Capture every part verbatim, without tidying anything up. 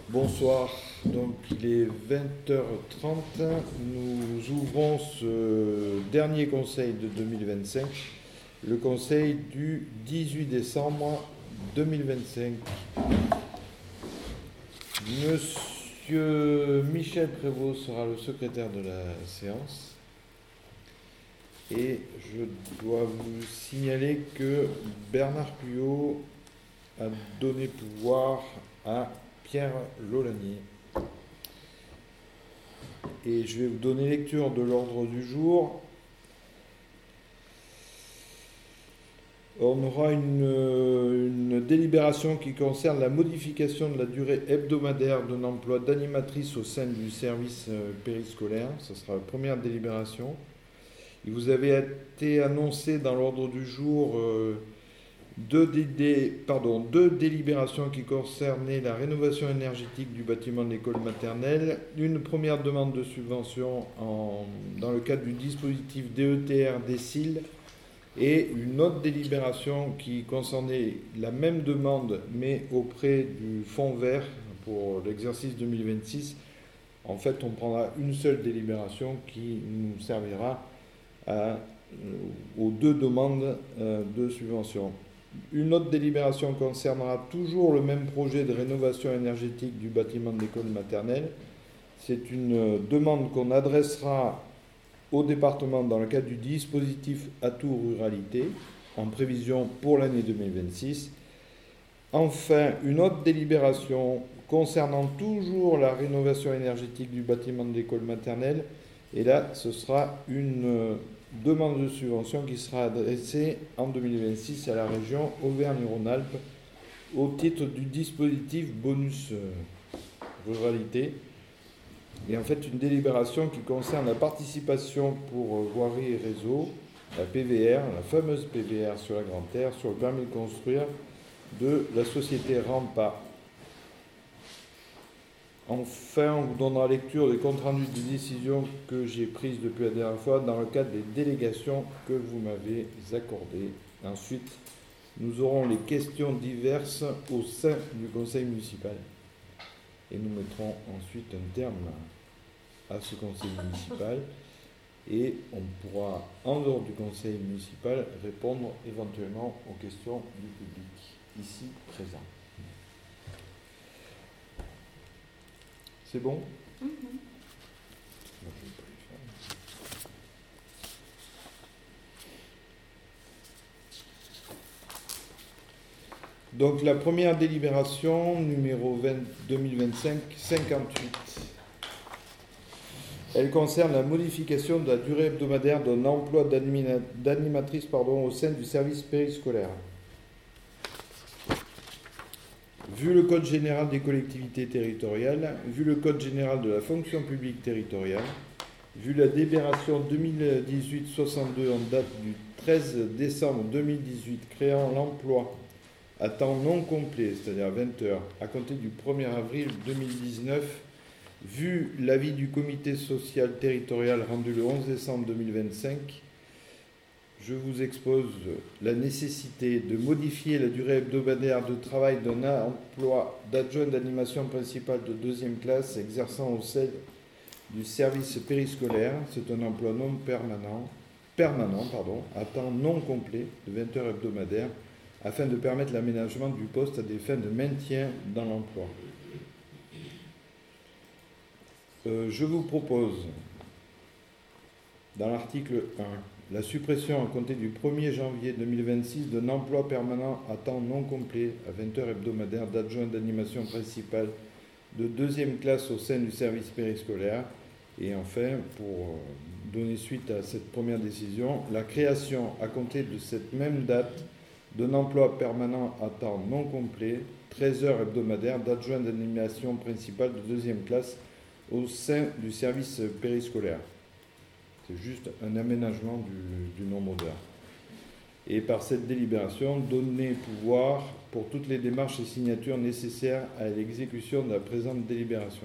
Bonsoir, donc il est vingt heures trente, nous ouvrons ce dernier conseil de deux mille vingt-cinq, le conseil du dix-huit décembre deux mille vingt-cinq. Monsieur Michel Prévost sera le secrétaire de la séance et je dois vous signaler que Bernard Puyot a donné pouvoir à Pierre Lolanier. Et je vais vous donner lecture de l'ordre du jour. On aura une, une délibération qui concerne la modification de la durée hebdomadaire d'un emploi d'animatrice au sein du service périscolaire. Ce sera la première délibération. Il vous avait été annoncé dans l'ordre du jour euh, Deux, dé, pardon, deux délibérations qui concernaient la rénovation énergétique du bâtiment de l'école maternelle, une première demande de subvention en, dans le cadre du dispositif D E T R décile et une autre délibération qui concernait la même demande mais auprès du fonds vert pour l'exercice deux mille vingt-six. En fait, on prendra une seule délibération qui nous servira à, aux deux demandes de subvention. Une autre délibération concernera toujours le même projet de rénovation énergétique du bâtiment de l'école maternelle. C'est une demande qu'on adressera au département dans le cadre du dispositif Atout Ruralité, en prévision pour l'année deux mille vingt-six. Enfin, une autre délibération concernant toujours la rénovation énergétique du bâtiment de l'école maternelle. Et là, ce sera une demande de subvention qui sera adressée en deux mille vingt-six à la région Auvergne-Rhône-Alpes au titre du dispositif bonus ruralité. Et en fait, une délibération qui concerne la participation pour voirie et réseau, la P V R, la fameuse P V R sur la Grande Terre, sur le permis de construire de la société Rampa. Enfin, on vous donnera lecture des comptes rendus des décisions que j'ai prises depuis la dernière fois dans le cadre des délégations que vous m'avez accordées. Ensuite, nous aurons les questions diverses au sein du conseil municipal. Et nous mettrons ensuite un terme à ce conseil municipal. Et on pourra, en dehors du conseil municipal, répondre éventuellement aux questions du public ici présent. C'est bon ? Mm-hmm. Donc la première délibération, numéro vingt, deux mille vingt-cinq cinquante-huit. Elle concerne la modification de la durée hebdomadaire d'un emploi d'anima, d'animatrice pardon, au sein du service périscolaire. Vu le Code général des collectivités territoriales, vu le Code général de la fonction publique territoriale, vu la délibération deux mille dix-huit soixante-deux en date du treize décembre deux mille dix-huit créant l'emploi à temps non complet, c'est-à-dire vingt heures, à compter du premier avril deux mille dix-neuf, vu l'avis du comité social territorial rendu le onze décembre deux mille vingt-cinq, je vous expose la nécessité de modifier la durée hebdomadaire de travail d'un emploi d'adjoint d'animation principale de deuxième classe exerçant au sein du service périscolaire. C'est un emploi non permanent, permanent pardon, à temps non complet de vingt heures hebdomadaires afin de permettre l'aménagement du poste à des fins de maintien dans l'emploi. Euh, je vous propose, dans l'article un, la suppression à compter du premier janvier deux mille vingt-six d'un emploi permanent à temps non complet à vingt heures hebdomadaires d'adjoint d'animation principale de deuxième classe au sein du service périscolaire. Et enfin, pour donner suite à cette première décision, la création à compter de cette même date d'un emploi permanent à temps non complet, treize heures hebdomadaires d'adjoint d'animation principale de deuxième classe au sein du service périscolaire. C'est juste un aménagement du, du nombre d'heures. Et par cette délibération, donner pouvoir pour toutes les démarches et signatures nécessaires à l'exécution de la présente délibération.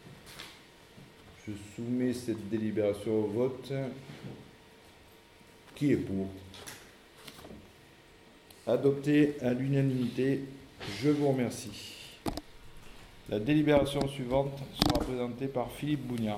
Je soumets cette délibération au vote. Qui est pour ? Adopté à l'unanimité. Je vous remercie. La délibération suivante sera présentée par Philippe Bougnard.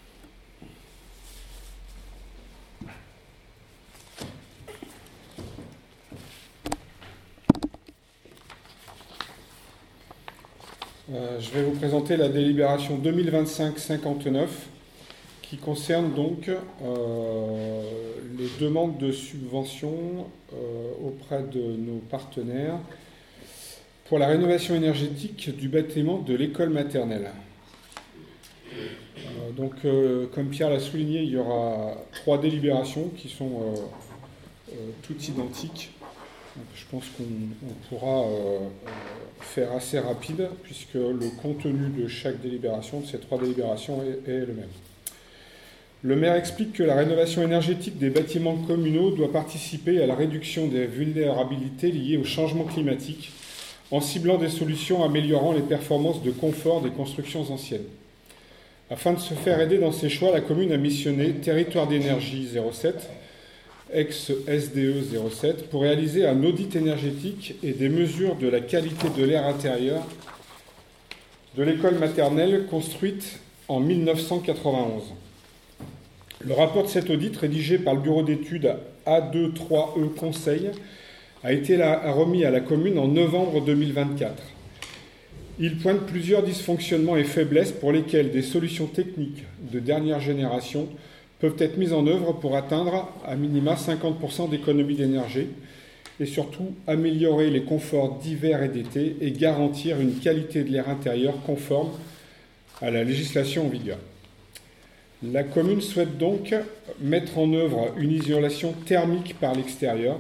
Euh, je vais vous présenter la délibération deux mille vingt-cinq cinquante-neuf qui concerne donc euh, les demandes de subventions euh, auprès de nos partenaires pour la rénovation énergétique du bâtiment de l'école maternelle. Euh, donc, euh, comme Pierre l'a souligné, il y aura trois délibérations qui sont euh, euh, toutes identiques. Donc, je pense qu'on on pourra euh, faire assez rapide puisque le contenu de chaque délibération, de ces trois délibérations, est, est le même. Le maire explique que la rénovation énergétique des bâtiments communaux doit participer à la réduction des vulnérabilités liées au changement climatique en ciblant des solutions améliorant les performances de confort des constructions anciennes. Afin de se faire aider dans ses choix, la commune a missionné Territoire d'énergie zéro sept, ex-S D E zéro sept, pour réaliser un audit énergétique et des mesures de la qualité de l'air intérieur de l'école maternelle construite en mille neuf cent quatre-vingt-onze. Le rapport de cet audit, rédigé par le bureau d'études A deux trois E Conseil, a été remis à la commune en novembre deux mille vingt-quatre. Il pointe plusieurs dysfonctionnements et faiblesses pour lesquels des solutions techniques de dernière génération peuvent être mises en œuvre pour atteindre à minima cinquante pour cent d'économie d'énergie et surtout améliorer les conforts d'hiver et d'été et garantir une qualité de l'air intérieur conforme à la législation en vigueur. La commune souhaite donc mettre en œuvre une isolation thermique par l'extérieur,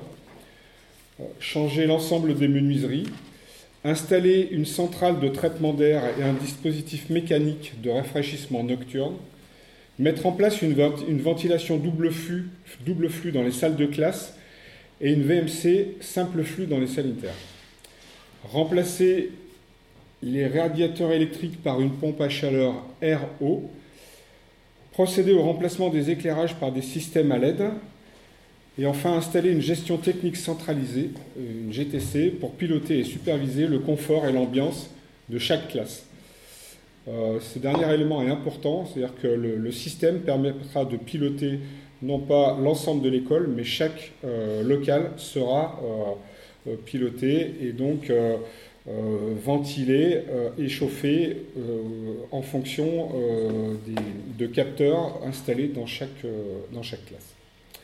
changer l'ensemble des menuiseries, installer une centrale de traitement d'air et un dispositif mécanique de rafraîchissement nocturne, mettre en place une, vent- une ventilation double flux, double flux dans les salles de classe et une V M C simple flux dans les sanitaires. Remplacer les radiateurs électriques par une pompe à chaleur air-eau. Procéder au remplacement des éclairages par des systèmes à L E D. Et enfin, installer une gestion technique centralisée, une G T C, pour piloter et superviser le confort et l'ambiance de chaque classe. Euh, ce dernier élément est important, c'est-à-dire que le, le système permettra de piloter non pas l'ensemble de l'école, mais chaque euh, local sera euh, euh, piloté et donc euh, euh, ventilé euh, et chauffé euh, en fonction euh, des, de capteurs installés dans chaque, euh, dans chaque classe.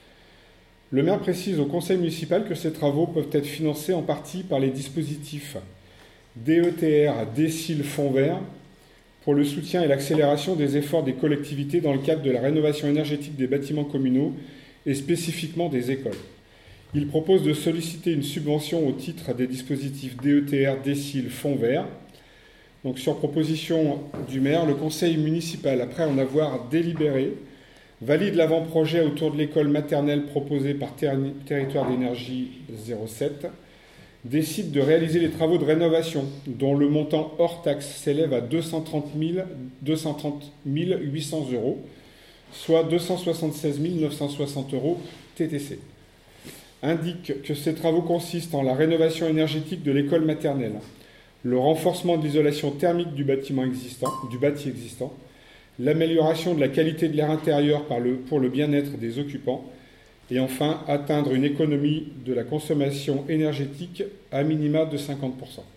Le maire précise au conseil municipal que ces travaux peuvent être financés en partie par les dispositifs D E T R, décile Fonds Vert, pour le soutien et l'accélération des efforts des collectivités dans le cadre de la rénovation énergétique des bâtiments communaux et spécifiquement des écoles. Il propose de solliciter une subvention au titre des dispositifs D E T R, décile Fonds Vert. Donc, sur proposition du maire, le conseil municipal, après en avoir délibéré, valide l'avant-projet autour de l'école maternelle proposée par Ter- Territoire d'énergie zéro sept, décide de réaliser les travaux de rénovation dont le montant hors taxe s'élève à deux cent trente mille huit cents euros, soit deux cent soixante-seize mille neuf cent soixante euros T T C. Indique que ces travaux consistent en la rénovation énergétique de l'école maternelle, le renforcement de l'isolation thermique du bâtiment existant, du bâti existant, l'amélioration de la qualité de l'air intérieur par le, pour le bien-être des occupants, et enfin atteindre une économie de la consommation énergétique à minima de cinquante pour cent.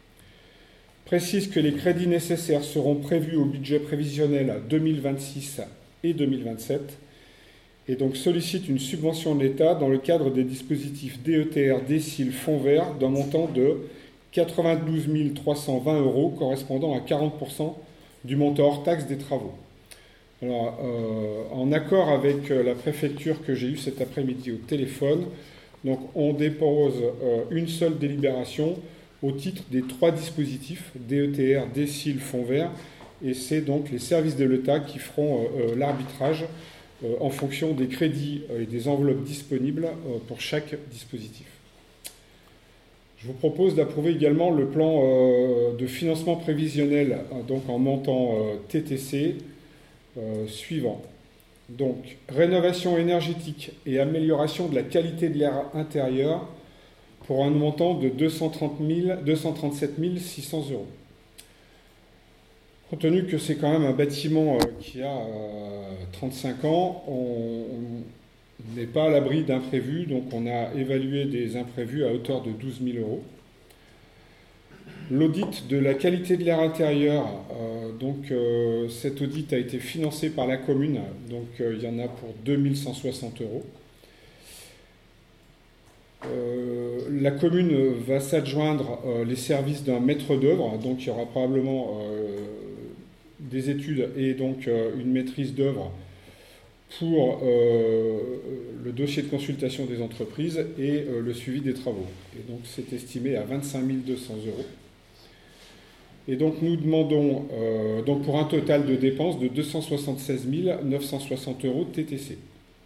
Précise que les crédits nécessaires seront prévus au budget prévisionnel deux mille vingt-six et deux mille vingt-sept, et donc sollicite une subvention de l'État dans le cadre des dispositifs D E T R, décile Fonds Vert d'un montant de quatre-vingt-douze mille trois cent vingt euros correspondant à quarante pour cent du montant hors taxe des travaux. Alors, euh, en accord avec euh, la préfecture que j'ai eue cet après-midi au téléphone, donc on dépose euh, une seule délibération au titre des trois dispositifs D E T R, décile Fonds Vert, et c'est donc les services de l'État qui feront euh, euh, l'arbitrage euh, en fonction des crédits euh, et des enveloppes disponibles euh, pour chaque dispositif. Je vous propose d'approuver également le plan euh, de financement prévisionnel, euh, donc en montant euh, T T C, Euh, suivant. Donc, rénovation énergétique et amélioration de la qualité de l'air intérieur pour un montant de deux cent trente mille, deux cent trente-sept mille six cents euros. Compte tenu que c'est quand même un bâtiment euh, qui a euh, trente-cinq ans, on n'est pas à l'abri d'imprévus, donc on a évalué des imprévus à hauteur de douze mille euros. L'audit de la qualité de l'air intérieur, euh, donc euh, cet audit a été financé par la commune, donc euh, il y en a pour deux mille cent soixante euros. Euh, la commune va s'adjoindre euh, les services d'un maître d'œuvre, donc il y aura probablement euh, des études et donc euh, une maîtrise d'œuvre pour euh, le dossier de consultation des entreprises et euh, le suivi des travaux. Et donc c'est estimé à vingt-cinq mille deux cents euros. Et donc nous demandons euh, donc pour un total de dépenses de deux cent soixante-seize mille neuf cent soixante euros T T C.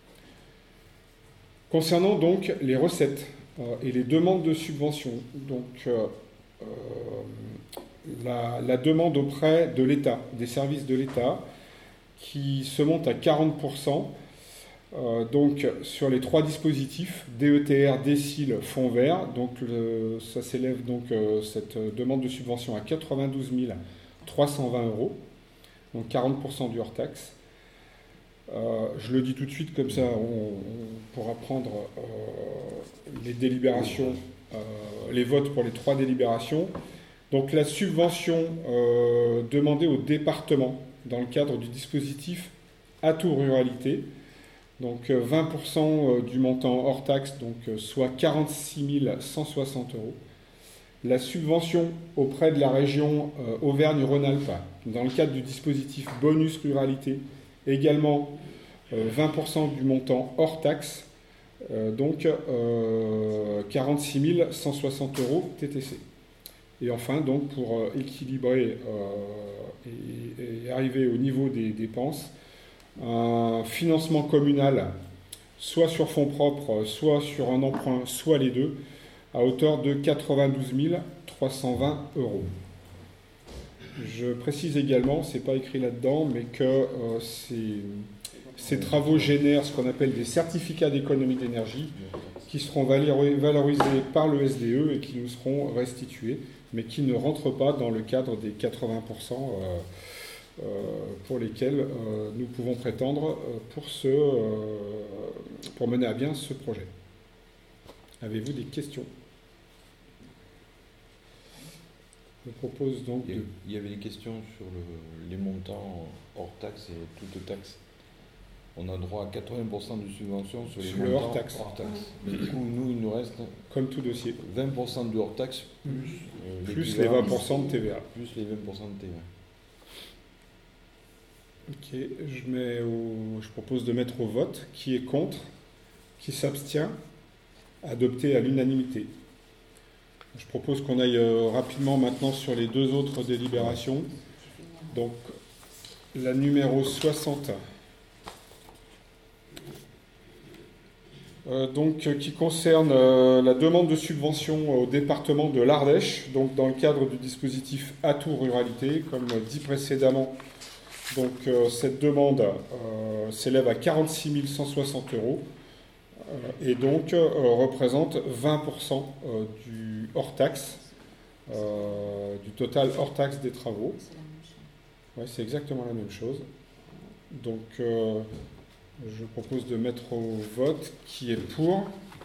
Concernant donc les recettes euh, et les demandes de subvention, donc euh, euh, la, la demande auprès de l'État, des services de l'État, qui se monte à quarante pour cent, euh, donc sur les trois dispositifs, D E T R, Décile, Fonds Vert, donc le, ça s'élève donc euh, cette demande de subvention à quatre-vingt-douze mille trois cent vingt euros, donc quarante pour cent du hors-taxe. Euh, je le dis tout de suite, comme ça on, on pourra prendre euh, les délibérations, euh, les votes pour les trois délibérations. Donc la subvention euh, demandée au département dans le cadre du dispositif Atout Ruralité, donc euh, vingt pour cent du montant hors taxe, donc euh, soit quarante-six mille cent soixante euros. La subvention auprès de la région euh, Auvergne-Rhône-Alpes, dans le cadre du dispositif Bonus Ruralité, également euh, vingt pour cent du montant hors taxe, euh, donc euh, quarante-six mille cent soixante euros T T C. Et enfin, donc, pour euh, équilibrer euh, et, et arriver au niveau des dépenses, un financement communal, soit sur fonds propres, soit sur un emprunt, soit les deux, à hauteur de quatre-vingt-douze mille trois cent vingt euros. Je précise également, c'est pas écrit là-dedans, mais que euh, ces, ces travaux génèrent ce qu'on appelle des certificats d'économie d'énergie qui seront valorisés par le S D E et qui nous seront restitués, mais qui ne rentrent pas dans le cadre des quatre-vingts pour cent euh, euh, pour lesquels euh, nous pouvons prétendre euh, pour, ce, euh, pour mener à bien ce projet. Avez-vous des questions ? Je propose donc il y, a, de... il y avait des questions sur le, les montants hors taxe et toute taxe. On a droit à quatre-vingts pour cent de subvention sur les sur montants le hors taxe. hors taxe. Mais du coup, nous, il nous reste comme tout dossier, vingt pour cent du hors taxe plus, euh, plus les vingt pour cent de T V A. Plus les vingt pour cent de T V A. Ok, je, mets au, je propose de mettre au vote qui est contre, qui s'abstient, adopté à l'unanimité. Je propose qu'on aille euh, rapidement maintenant sur les deux autres délibérations. Donc, la numéro soixante, euh, donc, euh, qui concerne euh, la demande de subvention au département de l'Ardèche, donc dans le cadre du dispositif Atout Ruralité, comme dit précédemment. Donc, euh, cette demande euh, s'élève à quarante-six mille cent soixante euros. Et donc euh, représente vingt pour cent euh, du hors-taxe, euh, du total hors-taxe des travaux. Ouais, c'est exactement la même chose. Donc euh, je propose de mettre au vote qui est pour.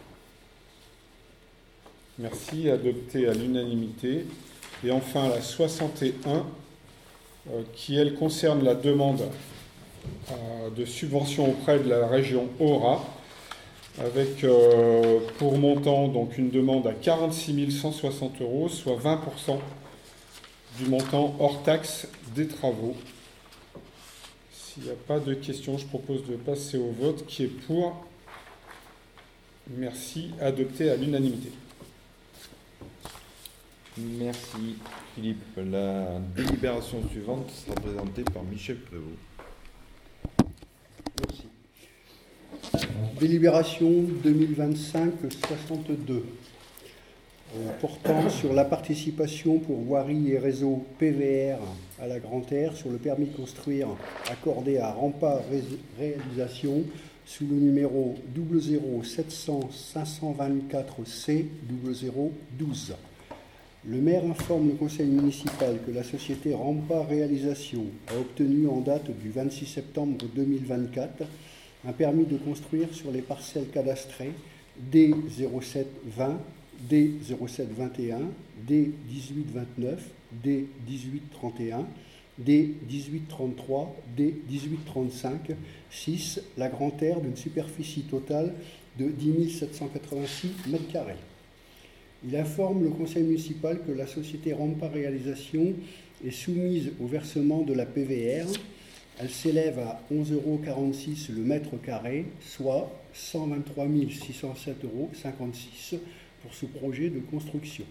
Merci, adopté à l'unanimité. Et enfin la soixante et un, euh, qui elle concerne la demande euh, de subvention auprès de la région Aura, avec euh, pour montant donc une demande à quarante-six mille cent soixante euros, soit vingt pour cent du montant hors taxe des travaux. S'il n'y a pas de questions, je propose de passer au vote qui est pour. Merci, adopté à l'unanimité. Merci Philippe. La délibération suivante sera présentée par Michel Prévost. Merci. Délibération deux mille vingt-cinq soixante-deux, euh, portant sur la participation pour voirie et réseau P V R à la Grande Aire sur le permis de construire accordé à Rampa Réalisation sous le numéro zéro zéro sept cents cinq cent vingt-quatre C zéro zéro douze. Le maire informe le conseil municipal que la société Rampa Réalisation a obtenu en date du vingt-six septembre deux mille vingt-quatre un permis de construire sur les parcelles cadastrées D zéro sept vingt, D zéro sept vingt et un, D dix-huit vingt-neuf, D dix-huit trente et un, D dix-huit trente-trois, D dix-huit trente-cinq, six, la Grande Terre d'une superficie totale de dix mille sept cent quatre-vingt-six mètres carrés. Il informe le conseil municipal que la société Rampa Réalisation est soumise au versement de la P V R. Elle s'élève à onze euros quarante-six le mètre carré, soit cent vingt-trois mille six cent sept euros cinquante-six pour ce projet de construction.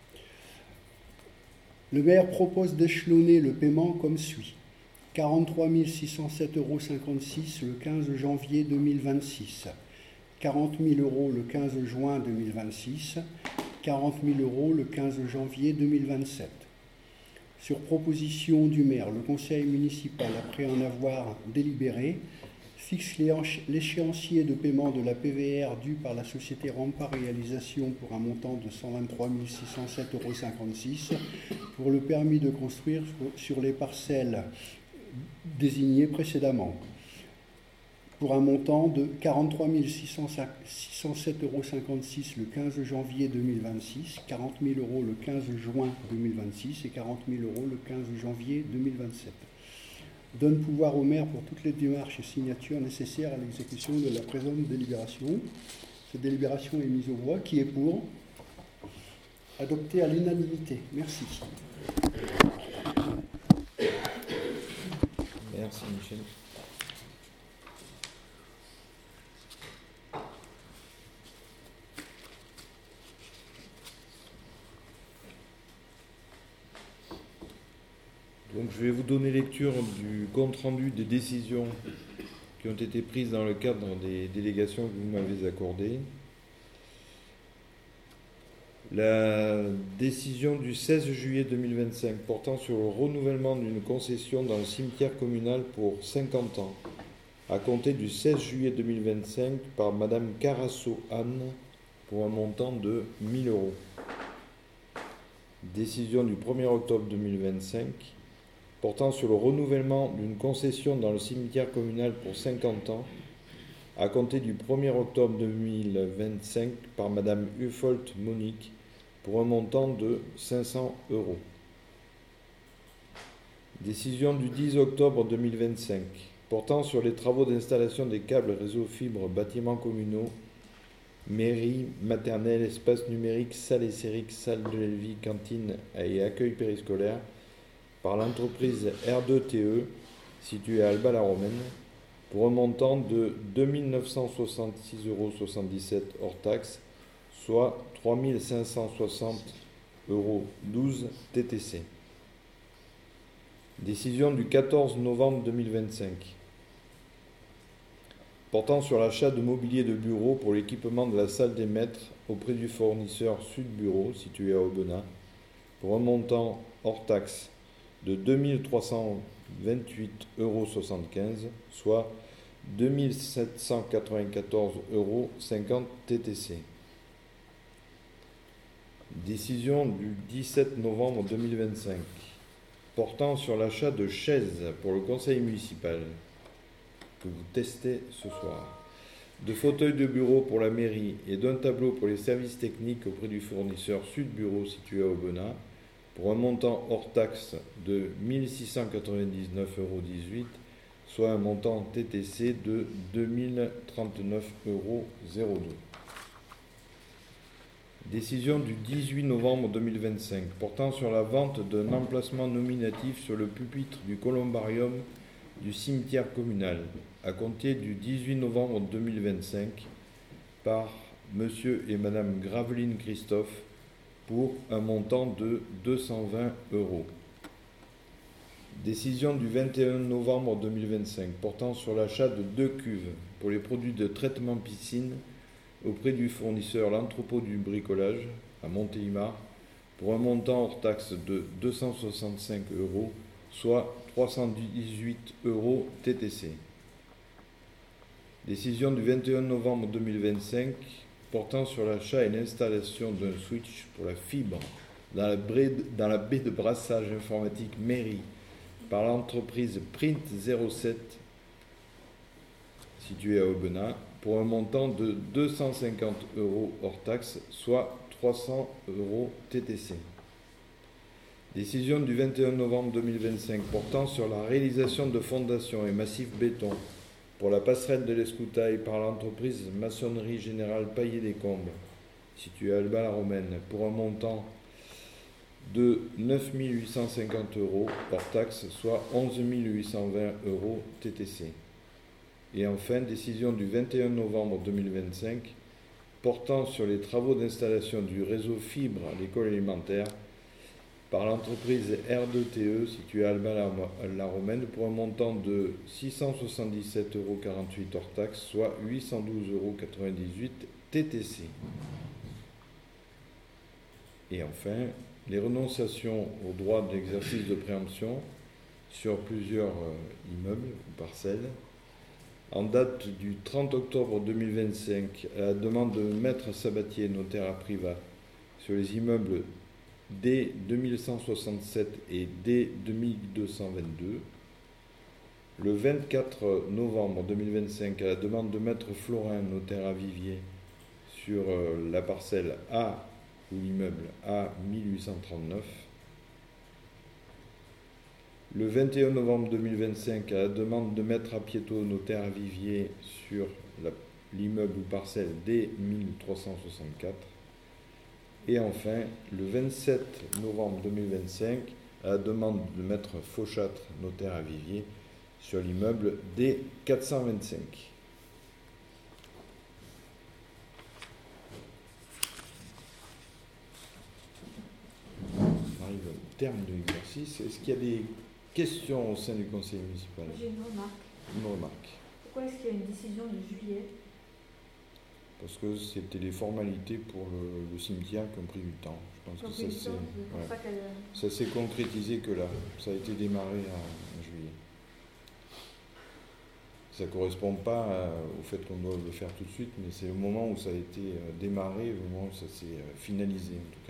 Le maire propose d'échelonner le paiement comme suit. quarante-trois mille six cent sept euros cinquante-six le quinze janvier deux mille vingt-six, quarante mille euros le quinze juin deux mille vingt-six, quarante mille euros le quinze janvier deux mille vingt-sept. Sur proposition du maire, le conseil municipal, après en avoir délibéré, fixe l'échéancier de paiement de la P V R due par la société Rampa Réalisation pour un montant de cent vingt-trois mille six cent sept euros cinquante-six pour le permis de construire sur les parcelles désignées précédemment, pour un montant de quarante-trois mille six cent sept euros cinquante-six le quinze janvier deux mille vingt-six, quarante mille euros le quinze juin deux mille vingt-six et quarante mille euros le quinze janvier deux mille vingt-sept. Donne pouvoir au maire pour toutes les démarches et signatures nécessaires à l'exécution de la présente délibération. Cette délibération est mise aux voix. Qui est pour? Adoptée à l'unanimité. Merci. Merci Michel. Donc, je vais vous donner lecture du compte-rendu des décisions qui ont été prises dans le cadre des délégations que vous m'avez accordées. La décision du seize juillet deux mille vingt-cinq portant sur le renouvellement d'une concession dans le cimetière communal pour cinquante ans, à compter du seize juillet deux mille vingt-cinq par Madame Carasso Anne pour un montant de mille euros. Décision du premier octobre deux mille vingt-cinq portant sur le renouvellement d'une concession dans le cimetière communal pour cinquante ans, à compter du premier octobre deux mille vingt-cinq par Madame Uffolt Monique pour un montant de cinq cents euros. Décision du dix octobre deux mille vingt-cinq portant sur les travaux d'installation des câbles réseau fibre bâtiments communaux, mairie, maternelle, espace numérique, salle et sérique, salle de Lévis, cantine et accueil périscolaire par l'entreprise R deux T E située à Alba-la-Romaine pour un montant de deux mille neuf cent soixante-six euros soixante-dix-sept hors taxe, soit trois mille cinq cent soixante euros douze T T C. Décision du quatorze novembre deux mille vingt-cinq portant sur l'achat de mobilier de bureau pour l'équipement de la salle des maîtres auprès du fournisseur Sud Bureau situé à Aubenas pour un montant hors taxe de deux mille trois cent vingt-huit euros soixante-quinze, soit deux mille sept cent quatre-vingt-quatorze euros cinquante T T C. Décision du dix-sept novembre deux mille vingt-cinq portant sur l'achat de chaises pour le conseil municipal que vous testez ce soir, de fauteuils de bureau pour la mairie et d'un tableau pour les services techniques auprès du fournisseur Sud Bureau situé à Aubenas pour un montant hors taxe de mille six cent quatre-vingt-dix-neuf euros dix-huit, soit un montant T T C de deux mille trente-neuf euros zéro deux. Décision du dix-huit novembre deux mille vingt-cinq portant sur la vente d'un emplacement nominatif sur le pupitre du columbarium du cimetière communal, à compter du dix-huit novembre deux mille vingt-cinq par Monsieur et Madame Graveline Christophe pour un montant de deux cent vingt euros. Décision du vingt et un novembre deux mille vingt-cinq portant sur l'achat de deux cuves pour les produits de traitement piscine auprès du fournisseur L'Entrepôt du Bricolage à Montélimar pour un montant hors taxe de deux cent soixante-cinq euros, soit trois cent dix-huit euros T T C. Décision du vingt et un novembre deux mille vingt-cinq portant sur l'achat et l'installation d'un switch pour la fibre dans la, baie, dans la baie de brassage informatique mairie par l'entreprise Print zéro sept située à Aubenas pour un montant de deux cent cinquante euros hors taxe, soit trois cents euros T T C. Décision du vingt et un novembre deux mille vingt-cinq portant sur la réalisation de fondations et massifs béton pour la passerelle de l'Escoutaille par l'entreprise Maçonnerie Générale Paillé-des-Combes, située à Alba-la-Romaine, pour un montant de neuf mille huit cent cinquante euros hors taxe, soit onze mille huit cent vingt euros T T C. Et enfin, décision du vingt et un novembre deux mille vingt-cinq portant sur les travaux d'installation du réseau fibre à l'école élémentaire par l'entreprise R deux T E située à Alba-la-Romaine pour un montant de six cent soixante-dix-sept euros quarante-huit hors taxe, soit huit cent douze euros quatre-vingt-dix-huit T T C. Et enfin, les renonciations au droit d'exercice de préemption sur plusieurs euh, immeubles ou parcelles. En date du trente octobre deux mille vingt-cinq, à la demande de Maître Sabatier, notaire à privat, sur les immeubles D deux mille cent soixante-sept et D deux mille deux cent vingt-deux. Le vingt-quatre novembre deux mille vingt-cinq, à la demande de Maître Florin, notaire à Viviers, sur euh, la parcelle A ou l'immeuble A mille huit cent trente-neuf. Le vingt et un novembre deux mille vingt-cinq, à la demande de Maître Apieto, notaire à Viviers, sur la, l'immeuble ou parcelle D mille trois cent soixante-quatre. Et enfin, le vingt-sept novembre deux mille vingt-cinq, à la demande de Maître Fauchâtre, notaire à Viviers, sur l'immeuble D quatre cent vingt-cinq. On arrive au terme de l'exercice. Est-ce qu'il y a des questions au sein du conseil municipal? J'ai une remarque. Une remarque. Pourquoi est-ce qu'il y a une décision de juillet? Parce que c'était les formalités pour le, le cimetière qui ont pris du temps. Je pense que ça s'est, ouais, ça s'est concrétisé que là. Ça a été démarré en, en juillet. Ça ne correspond pas à, au fait qu'on doit le faire tout de suite, mais c'est le moment où ça a été euh, démarré, le moment où ça s'est euh, finalisé en tout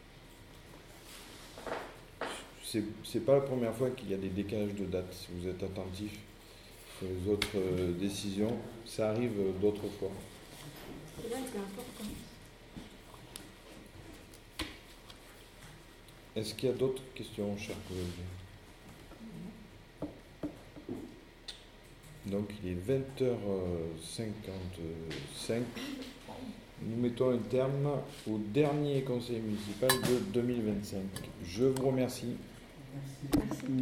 cas. C'est, c'est pas la première fois qu'il y a des décalages de date. Si vous êtes attentif sur les autres euh, décisions, ça arrive euh, d'autres fois. Et là, c'est important. Est-ce qu'il y a d'autres questions, chers collègues? Donc, il est vingt heures cinquante-cinq. Nous mettons un terme au dernier conseil municipal de deux mille vingt-cinq. Je vous remercie. Merci. Merci.